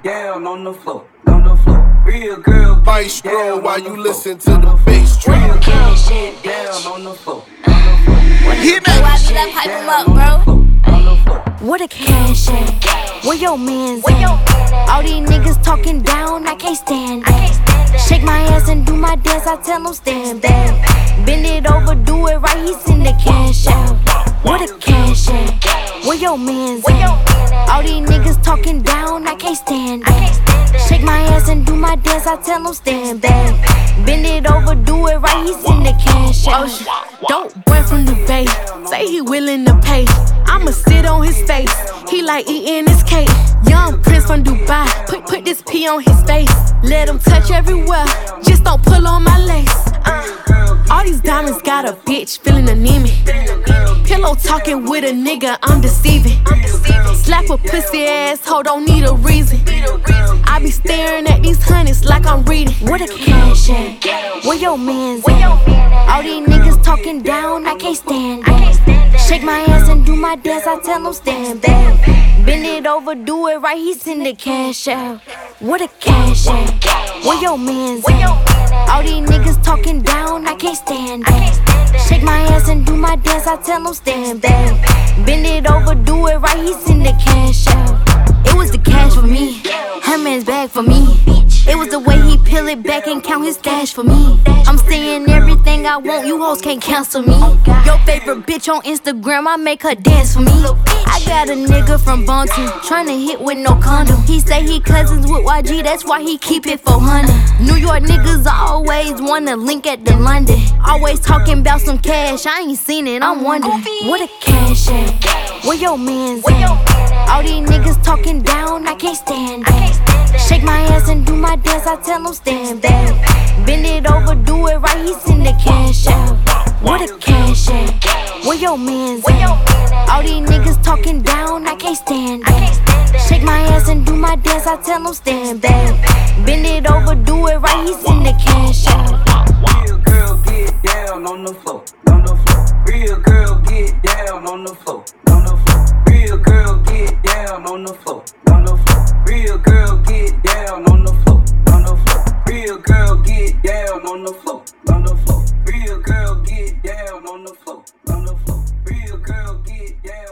down on the floor, on the floor. Real girl, Maestro, while you listen to the bass track. Real girl, get down on the floor, on the floor. Hit me. Hype him up, bro. What a cash at? Where your mans at? All these niggas talking down, I can't stand it. Shake my ass and do my dance, I tell them stand back. Bend it over, do it right, he send the cash out. What a cash at? Where your mans at? All these niggas talking down, I can't stand it. Shake my ass and do my dance, I tell them stand back. Bend it over, do it right, he send the cash out. Dope boy from the Bay, say he willing to pay. I'ma sit on his face, he like eating his cake. Young Prince from Dubai, put this P on his face. Let him touch everywhere, just don't pull on my lace. All these diamonds got a bitch feeling anemic. Pillow talking with a nigga, I'm deceiving. Slap a pussy asshole, don't need a reason. I be staring at these hundreds like I'm reading. What a cash at? Where your mans at? All these niggas talking down, I can't stand it. Shake my ass and do my dance, I tell them stand back. Bend it over, do it right, he send the cash out. What a cash at? Where your mans at? All these niggas talking down, I can't stand it. Shake my ass and do my dance, I tell them stand back. Bend it over, do it right, he send the cash out. It was the cash for me, her man's bag for me. It was the way he peel it back and count his stash for me. I'm saying everything I want, you hoes can't cancel me. Your favorite bitch on Instagram, I make her dance for me. I got a nigga from Bonton, tryna hit with no condom. He say he cousins with YG, that's why he keep it 400. New York niggas always wanna link at the London. Always talking about some cash, I ain't seen it, I'm wondering. What a cash at? Where your mans at? All these niggas talking down, I can't stand it. Shake my ass and do my dance, I tell them stand back. Bend it over, do it right, he send the cash out. What a cash at? Where your mans at? All these niggas talking down, I can't stand it. Shake my ass and do my dance, I tell them stand back. Bend it over, do it right, he send the cash out. Real girl, get down on the floor, on the floor. Real girl, get down on the floor, on the floor. Real girl, get down on the floor, on the floor. Real girl, get down on the floor, on the floor. Real girl, get down on the floor, on the floor. Real girl, get down on the floor, on the floor. Real girl, get down.